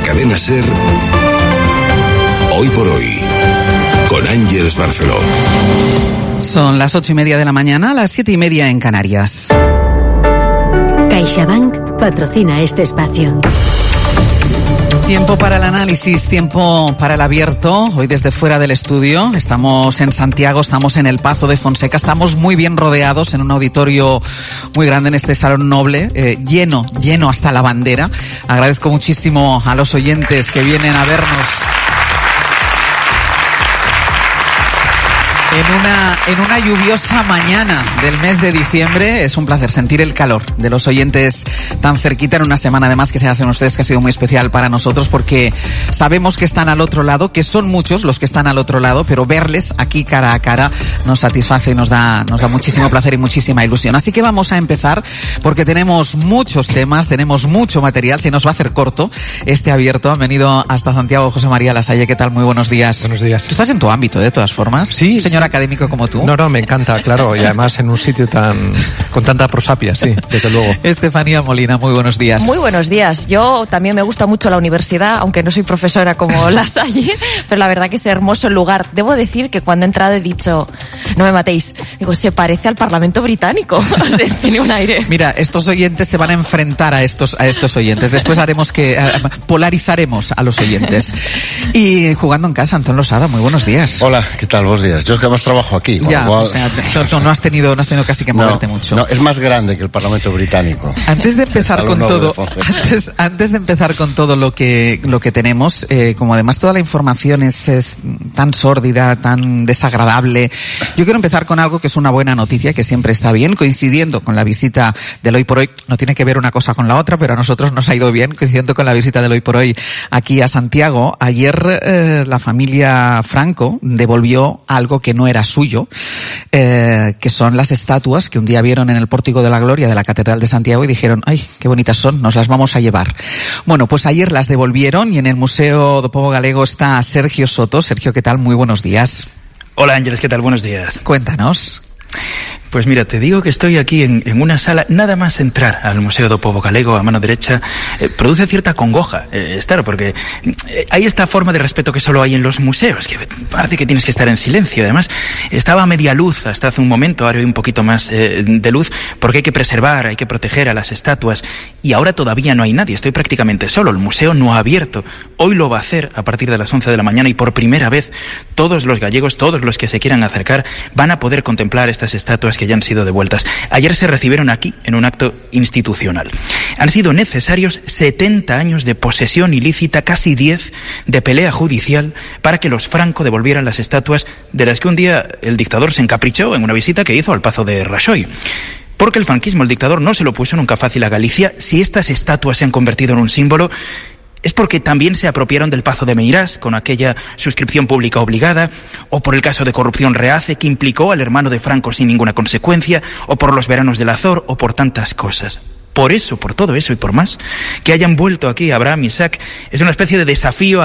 Cadena SER, Hoy por Hoy, con Ángeles Barceló. Son las 8:30 de la mañana, las 7:30 en Canarias. CaixaBank patrocina este espacio. Tiempo para el análisis, tiempo para el abierto. Hoy desde fuera del estudio, estamos en Santiago, estamos en el Pazo de Fonseca, estamos muy bien rodeados en un auditorio muy grande en este salón noble, lleno hasta la bandera. Agradezco muchísimo a los oyentes que vienen a vernos en una lluviosa mañana del mes de diciembre. Es un placer sentir el calor de los oyentes tan cerquita en una semana, además que se hacen ustedes, que ha sido muy especial para nosotros, porque sabemos que están al otro lado, que son muchos los que están al otro lado, pero verles aquí cara a cara nos satisface y nos da muchísimo placer y muchísima ilusión. Así que vamos a empezar, porque tenemos muchos temas, tenemos mucho material, se nos va a hacer corto este abierto. Han venido hasta Santiago José María Lasalle. ¿Qué tal? Muy buenos días. Buenos días. ¿Tú estás en tu ámbito, de todas formas? Sí. Señor académico como tú. No, me encanta, claro, y además en un sitio con tanta prosapia, sí, desde luego. Estefanía Molina, muy buenos días. Muy buenos días. Yo también me gusta mucho la universidad, aunque no soy profesora como Lasalle, pero la verdad que es hermoso el lugar. Debo decir que cuando he entrado he dicho, no me matéis, digo, se parece al Parlamento británico. O sea, tiene un aire. Mira, estos oyentes se van a enfrentar a estos oyentes. Después polarizaremos a los oyentes. Y jugando en casa, Antón Losada, muy buenos días. Hola, ¿qué tal? Buenos días. Yo es que además trabajo aquí. Ya, igual... o sea, no has tenido casi que moverte mucho. No, es más grande que el Parlamento británico. Antes de empezar con todo, antes de empezar con todo lo que tenemos, como además toda la información es tan sórdida, tan desagradable, yo quiero empezar con algo que es una buena noticia, que siempre está bien, coincidiendo con la visita del Hoy por Hoy. No tiene que ver una cosa con la otra, pero a nosotros nos ha ido bien, coincidiendo con la visita del Hoy por Hoy aquí a Santiago. Ayer la familia Franco devolvió algo que no era suyo, que son las estatuas que un día vieron en el Pórtico de la Gloria de la Catedral de Santiago y dijeron, ¡ay, qué bonitas son! Nos las vamos a llevar. Bueno, pues ayer las devolvieron y en el Museo do Povo Galego está Sergio Soto. Sergio, ¿qué tal? Muy buenos días. Hola Ángeles, ¿qué tal? Buenos días. Cuéntanos. Pues mira, te digo que estoy aquí en una sala, nada más entrar al Museo do Povo Galego, a mano derecha, produce cierta congoja, estar, porque hay esta forma de respeto que solo hay en los museos, que parece que tienes que estar en silencio. Además, estaba a media luz hasta hace un momento, ahora hay un poquito más de luz, porque hay que preservar, hay que proteger a las estatuas, y ahora todavía no hay nadie, estoy prácticamente solo, el museo no ha abierto. Hoy lo va a hacer a partir de las 11 de la mañana y por primera vez todos los gallegos, todos los que se quieran acercar, van a poder contemplar estas estatuas que ya han sido devueltas. Ayer se recibieron aquí en un acto institucional. Han sido necesarios 70 años de posesión ilícita, casi 10 de pelea judicial, para que los Franco devolvieran las estatuas de las que un día el dictador se encaprichó en una visita que hizo al Pazo de Rajoy. Porque el franquismo, el dictador, no se lo puso nunca fácil a Galicia. Si estas estatuas se han convertido en un símbolo, es porque también se apropiaron del Pazo de Meirás con aquella suscripción pública obligada, o por el caso de corrupción Reace que implicó al hermano de Franco sin ninguna consecuencia, o por los veranos del Azor, o por tantas cosas. Por eso, por todo eso y por más, que hayan vuelto aquí Abraham y Isaac es una especie de desafío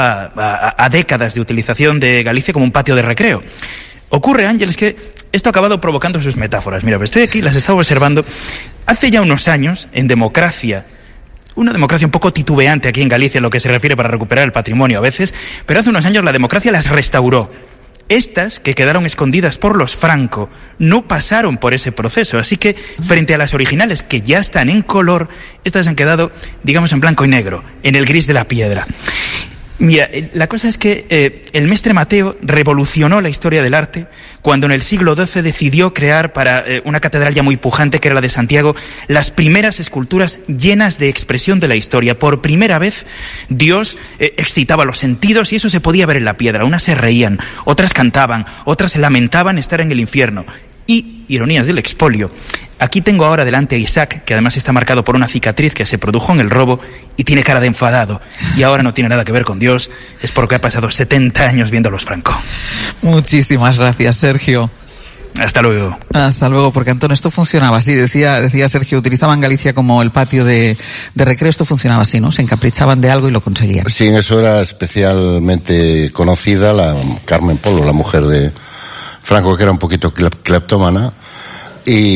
a décadas de utilización de Galicia como un patio de recreo. Ocurre, Ángeles, que esto ha acabado provocando sus metáforas. Mira, pues estoy aquí, las estaba observando. Hace ya unos años, en democracia, una democracia un poco titubeante aquí en Galicia en lo que se refiere para recuperar el patrimonio a veces, pero hace unos años la democracia las restauró. Estas, que quedaron escondidas por los Franco, no pasaron por ese proceso, así que frente a las originales que ya están en color, estas han quedado, digamos, en blanco y negro, en el gris de la piedra. Mira, la cosa es que el mestre Mateo revolucionó la historia del arte cuando en el siglo XII decidió crear para una catedral ya muy pujante, que era la de Santiago, las primeras esculturas llenas de expresión de la historia. Por primera vez Dios excitaba los sentidos y eso se podía ver en la piedra. Unas se reían, otras cantaban, otras se lamentaban estar en el infierno. Y, ironías del expolio, aquí tengo ahora delante a Isaac, que además está marcado por una cicatriz que se produjo en el robo y tiene cara de enfadado. Y ahora no tiene nada que ver con Dios, es porque ha pasado 70 años viendo a los Franco. Muchísimas gracias, Sergio. Hasta luego. Hasta luego, porque Antonio, esto funcionaba así, decía Sergio, utilizaban Galicia como el patio de recreo, esto funcionaba así, ¿no? Se encaprichaban de algo y lo conseguían. Sí, en eso era especialmente conocida la Carmen Polo, la mujer de Franco, que era un poquito cleptómana, y